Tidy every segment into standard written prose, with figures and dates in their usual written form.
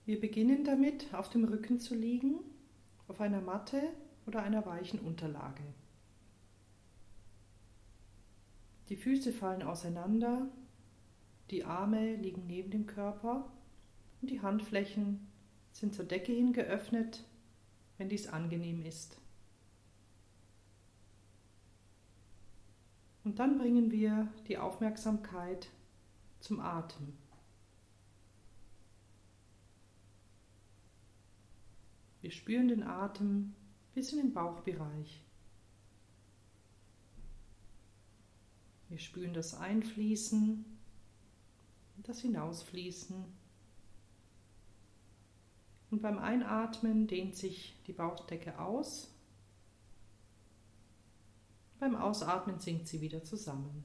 Wir beginnen damit, auf dem Rücken zu liegen, auf einer Matte oder einer weichen Unterlage. Die Füße fallen auseinander, die Arme liegen neben dem Körper und die Handflächen sind zur Decke hin geöffnet, wenn dies angenehm ist. Und dann bringen wir die Aufmerksamkeit zum Atem. Wir spüren den Atem bis in den Bauchbereich. Wir spüren das Einfließen und das Hinausfließen. Und beim Einatmen dehnt sich die Bauchdecke aus. Beim Ausatmen sinkt sie wieder zusammen.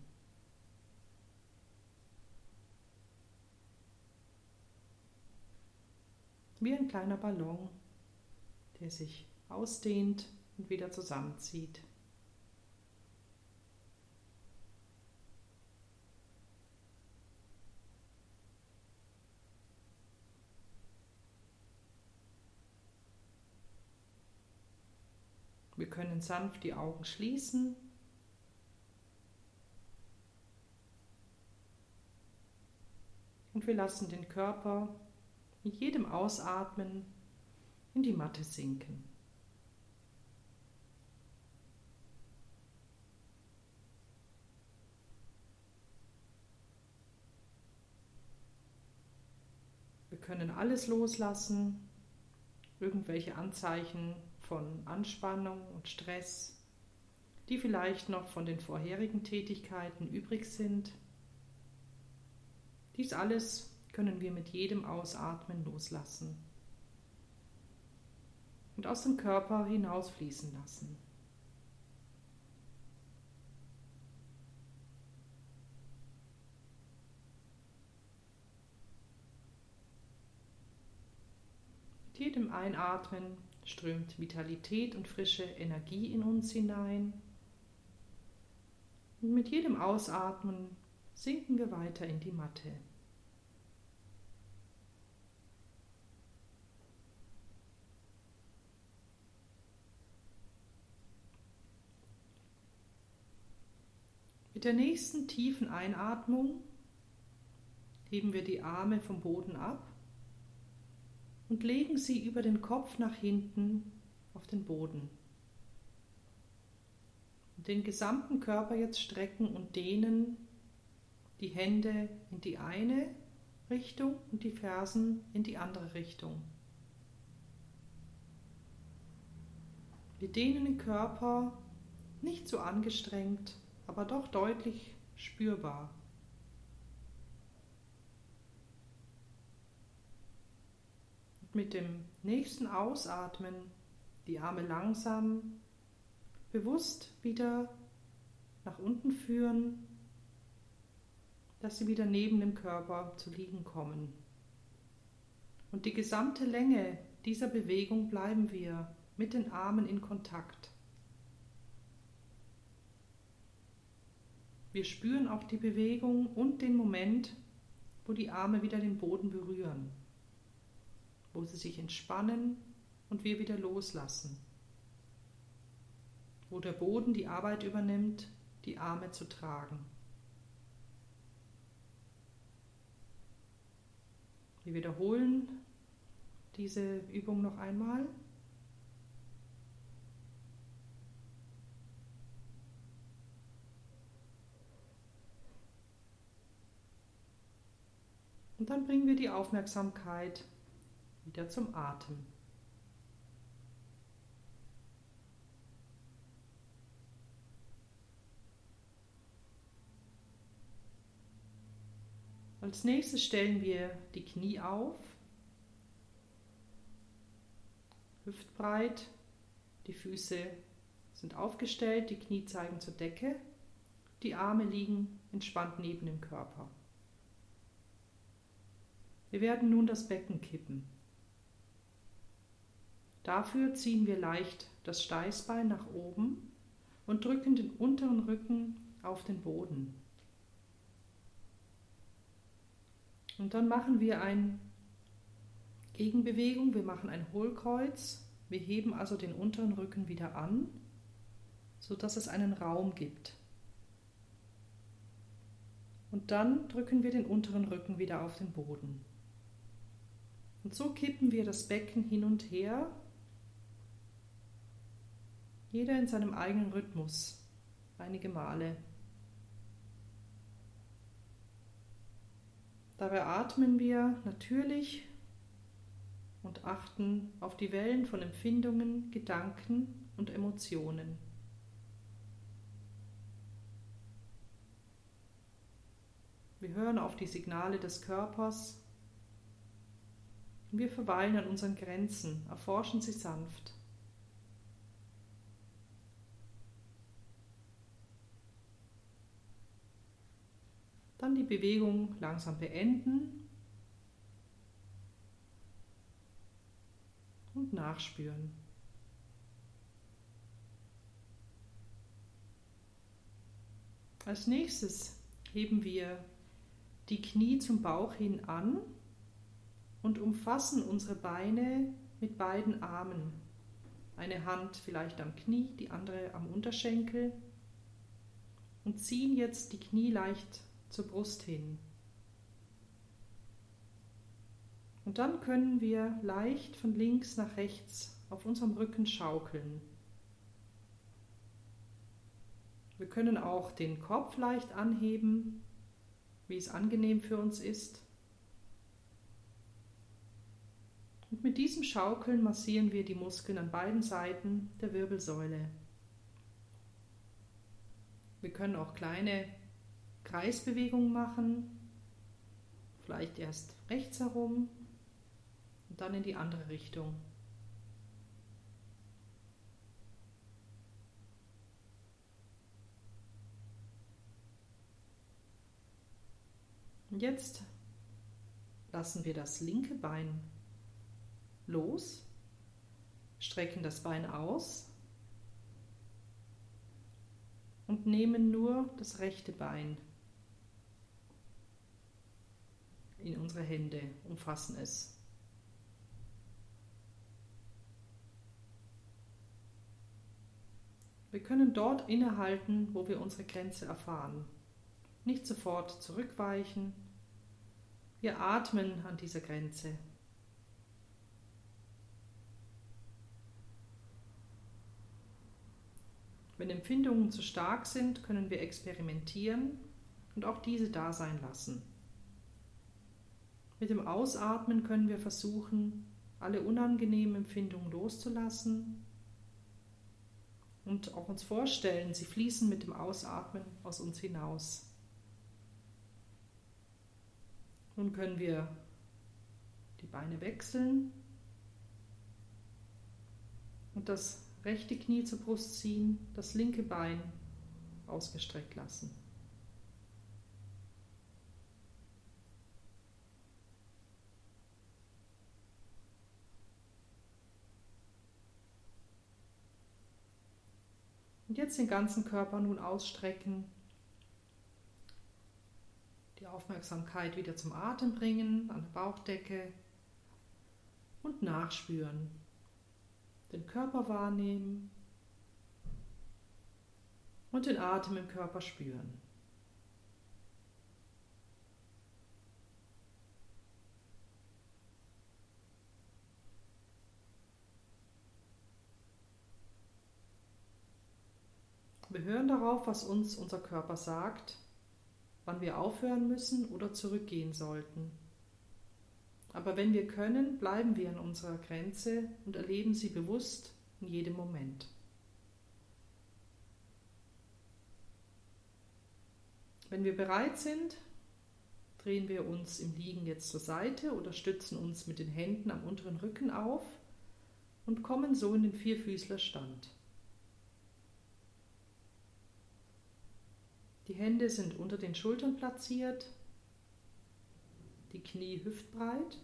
Wie ein kleiner Ballon, der sich ausdehnt und wieder zusammenzieht. Wir können sanft die Augen schließen und wir lassen den Körper mit jedem Ausatmen in die Matte sinken. Wir können alles loslassen, irgendwelche Anzeichen von Anspannung und Stress, die vielleicht noch von den vorherigen Tätigkeiten übrig sind. Dies alles können wir mit jedem Ausatmen loslassen und aus dem Körper hinausfließen lassen. Mit jedem Einatmen strömt Vitalität und frische Energie in uns hinein. Und mit jedem Ausatmen sinken wir weiter in die Matte. Mit der nächsten tiefen Einatmung heben wir die Arme vom Boden ab und legen sie über den Kopf nach hinten auf den Boden. Und den gesamten Körper jetzt strecken und dehnen, die Hände in die eine Richtung und die Fersen in die andere Richtung. Wir dehnen den Körper nicht so angestrengt, aber doch deutlich spürbar. Mit dem nächsten Ausatmen die Arme langsam, bewusst wieder nach unten führen, dass sie wieder neben dem Körper zu liegen kommen. Und die gesamte Länge dieser Bewegung bleiben wir mit den Armen in Kontakt. Wir spüren auch die Bewegung und den Moment, wo die Arme wieder den Boden berühren, wo sie sich entspannen und wir wieder loslassen, wo der Boden die Arbeit übernimmt, die Arme zu tragen. Wir wiederholen diese Übung noch einmal. Und dann bringen wir die Aufmerksamkeit wieder zum Atem. Als nächstes stellen wir die Knie auf, hüftbreit, die Füße sind aufgestellt, die Knie zeigen zur Decke, die Arme liegen entspannt neben dem Körper. Wir werden nun das Becken kippen. Dafür ziehen wir leicht das Steißbein nach oben und drücken den unteren Rücken auf den Boden. Und dann machen wir ein Gegenbewegung, wir machen ein Hohlkreuz, wir heben also den unteren Rücken wieder an, sodass es einen Raum gibt. Und dann drücken wir den unteren Rücken wieder auf den Boden. Und so kippen wir das Becken hin und her, jeder in seinem eigenen Rhythmus, einige Male. Dabei atmen wir natürlich und achten auf die Wellen von Empfindungen, Gedanken und Emotionen. Wir hören auf die Signale des Körpers und wir verweilen an unseren Grenzen, erforschen sie sanft. Dann die Bewegung langsam beenden und nachspüren. Als nächstes heben wir die Knie zum Bauch hin an und umfassen unsere Beine mit beiden Armen. Eine Hand vielleicht am Knie, die andere am Unterschenkel und ziehen jetzt die Knie leicht zur Brust hin. Und dann können wir leicht von links nach rechts auf unserem Rücken schaukeln. Wir können auch den Kopf leicht anheben, wie es angenehm für uns ist. Und mit diesem Schaukeln massieren wir die Muskeln an beiden Seiten der Wirbelsäule. Wir können auch kleine Kreisbewegungen machen, vielleicht erst rechts herum und dann in die andere Richtung. Und jetzt lassen wir das linke Bein los, strecken das Bein aus und nehmen nur das rechte Bein in unsere Hände, umfassen es. Wir können dort innehalten, wo wir unsere Grenze erfahren. Nicht sofort zurückweichen. Wir atmen an dieser Grenze. Wenn Empfindungen zu stark sind, können wir experimentieren und auch diese da sein lassen. Mit dem Ausatmen können wir versuchen, alle unangenehmen Empfindungen loszulassen und auch uns vorstellen, sie fließen mit dem Ausatmen aus uns hinaus. Nun können wir die Beine wechseln und das rechte Knie zur Brust ziehen, das linke Bein ausgestreckt lassen. Und jetzt den ganzen Körper nun ausstrecken, die Aufmerksamkeit wieder zum Atem bringen, an der Bauchdecke und nachspüren. Den Körper wahrnehmen und den Atem im Körper spüren. Wir hören darauf, was uns unser Körper sagt, wann wir aufhören müssen oder zurückgehen sollten. Aber wenn wir können, bleiben wir an unserer Grenze und erleben sie bewusst in jedem Moment. Wenn wir bereit sind, drehen wir uns im Liegen jetzt zur Seite oder stützen uns mit den Händen am unteren Rücken auf und kommen so in den Vierfüßlerstand. Die Hände sind unter den Schultern platziert, die Knie hüftbreit.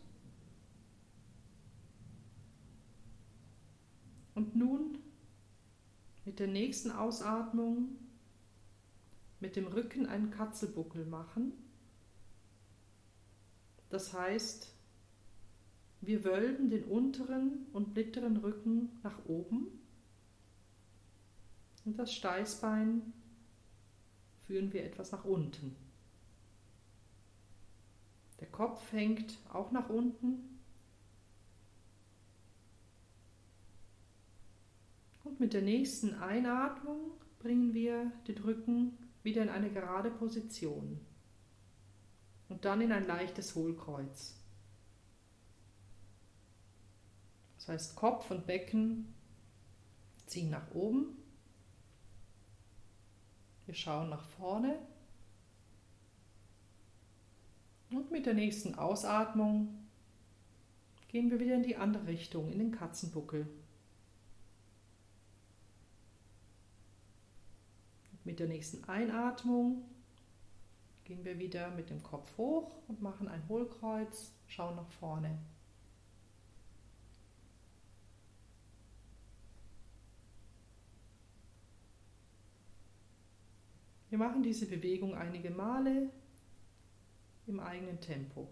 Und nun mit der nächsten Ausatmung mit dem Rücken einen Katzelbuckel machen. Das heißt, Wir wölben den unteren und mittleren Rücken nach oben und das Steißbein führen wir etwas nach unten. Der Kopf hängt auch nach unten. Und mit der nächsten Einatmung bringen wir den Rücken wieder in eine gerade Position und dann in ein leichtes Hohlkreuz. Das heißt, Kopf und Becken ziehen nach oben. Wir schauen nach vorne. Und mit der nächsten Ausatmung gehen wir wieder in die andere Richtung, in den Katzenbuckel. Und mit der nächsten Einatmung gehen wir wieder mit dem Kopf hoch und machen ein Hohlkreuz, schauen nach vorne. Wir machen diese Bewegung einige Male im eigenen Tempo.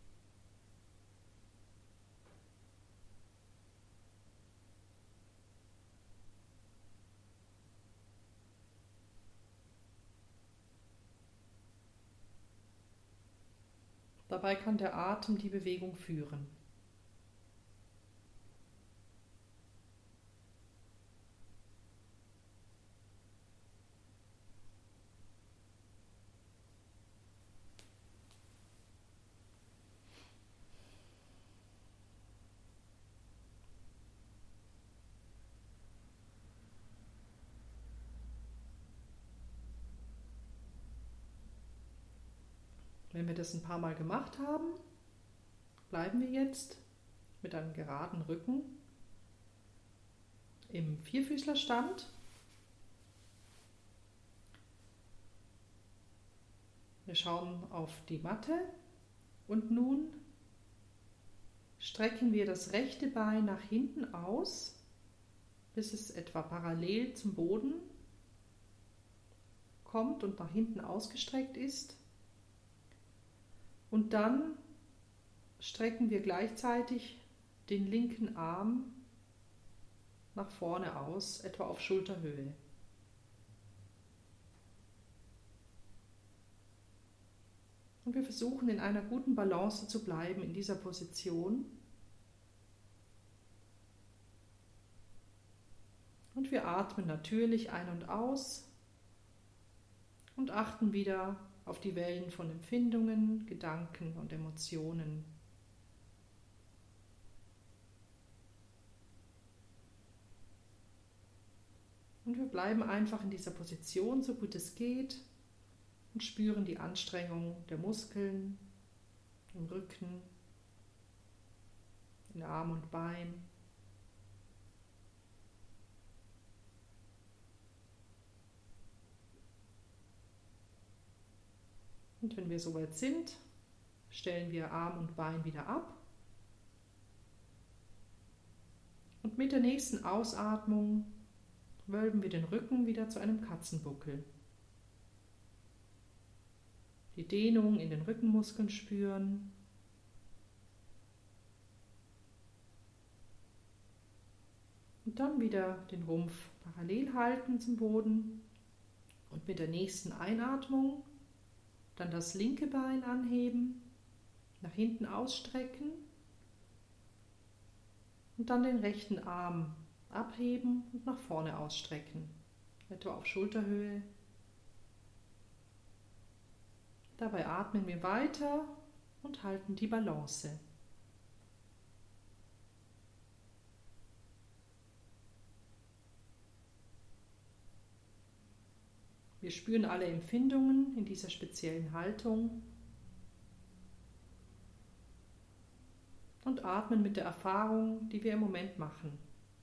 Dabei kann der Atem die Bewegung führen. Wenn wir das ein paar Mal gemacht haben, bleiben wir jetzt mit einem geraden Rücken im Vierfüßlerstand. Wir schauen auf die Matte und nun strecken wir das rechte Bein nach hinten aus, bis es etwa parallel zum Boden kommt und nach hinten ausgestreckt ist. Und dann strecken wir gleichzeitig den linken Arm nach vorne aus, etwa auf Schulterhöhe. Und wir versuchen in einer guten Balance zu bleiben in dieser Position. Und wir atmen natürlich ein und aus und achten wieder auf die Wellen von Empfindungen, Gedanken und Emotionen. Und wir bleiben einfach in dieser Position, so gut es geht, und spüren die Anstrengung der Muskeln im Rücken, in Arm und Bein. Und wenn wir soweit sind, stellen wir Arm und Bein wieder ab. Und mit der nächsten Ausatmung wölben wir den Rücken wieder zu einem Katzenbuckel. Die Dehnung in den Rückenmuskeln spüren. Und dann wieder den Rumpf parallel halten zum Boden. Und mit der nächsten Einatmung dann das linke Bein anheben, nach hinten ausstrecken und dann den rechten Arm abheben und nach vorne ausstrecken, etwa auf Schulterhöhe. Dabei atmen wir weiter und halten die Balance. Wir spüren alle Empfindungen in dieser speziellen Haltung und atmen mit der Erfahrung, die wir im Moment machen.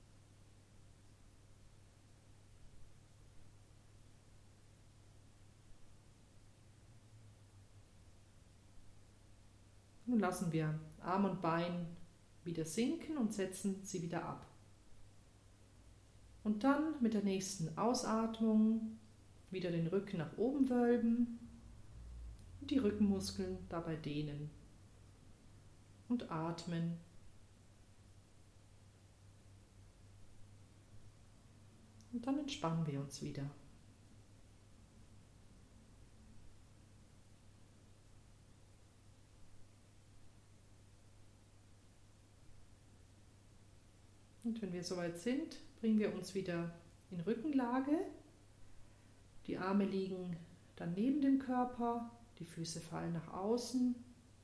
Nun lassen wir Arm und Bein wieder sinken und setzen sie wieder ab. Und dann mit der nächsten Ausatmung wieder den Rücken nach oben wölben und die Rückenmuskeln dabei dehnen und atmen Und dann entspannen wir uns wieder. Und wenn wir soweit sind, bringen wir uns wieder in Rückenlage. Die Arme liegen dann neben dem Körper, die Füße fallen nach außen.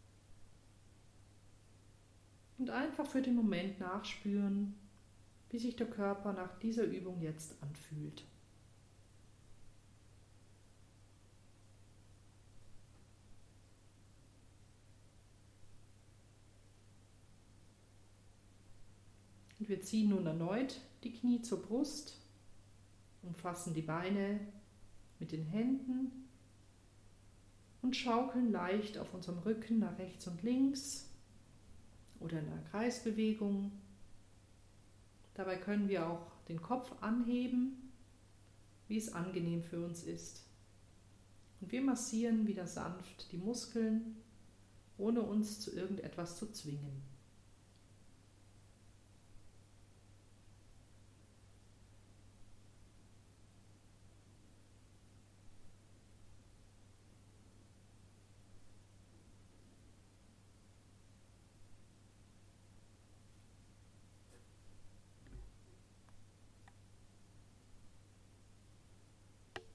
Und einfach für den Moment nachspüren, wie sich der Körper nach dieser Übung jetzt anfühlt. Und wir ziehen nun erneut die Knie zur Brust, umfassen die Beine mit den Händen und schaukeln leicht auf unserem Rücken nach rechts und links oder in einer Kreisbewegung. Dabei können wir auch den Kopf anheben, wie es angenehm für uns ist. Und wir massieren wieder sanft die Muskeln, ohne uns zu irgendetwas zu zwingen.